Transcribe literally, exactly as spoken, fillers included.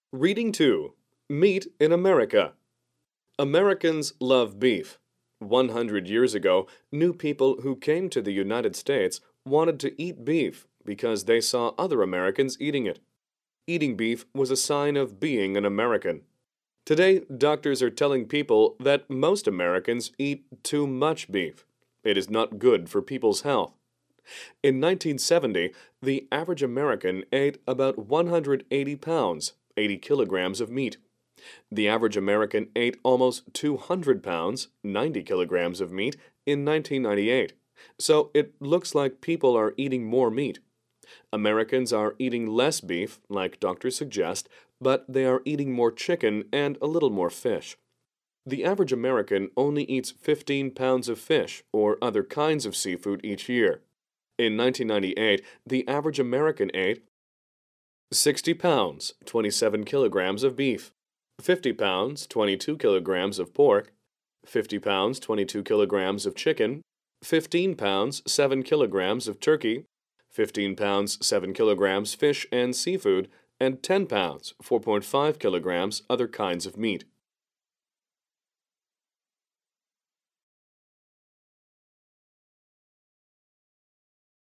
Reading two. Meat in America. Americans love beef. one hundred years ago, new people who came to the United States wanted to eat beef because they saw other Americans eating it. Eating beef was a sign of being an American. Today, doctors are telling people that most Americans eat too much beef. It is not good for people's health. In nineteen seventy, the average American ate about one hundred eighty pounds, eighty kilograms of meat. The average American ate almost two hundred pounds, ninety kilograms of meat in nineteen ninety-eight. So it looks like people are eating more meat. Americans are eating less beef, like doctors suggest, but they are eating more chicken and a little more fish. The average American only eats fifteen pounds of fish or other kinds of seafood each year. In nineteen ninety-eight, the average American ate sixty pounds, twenty-seven kilograms of beef, fifty pounds, twenty-two kilograms of pork, fifty pounds, twenty-two kilograms of chicken, fifteen pounds, seven kilograms of turkey, fifteen pounds, seven kilograms fish and seafood, and ten pounds, four point five kilograms other kinds of meat.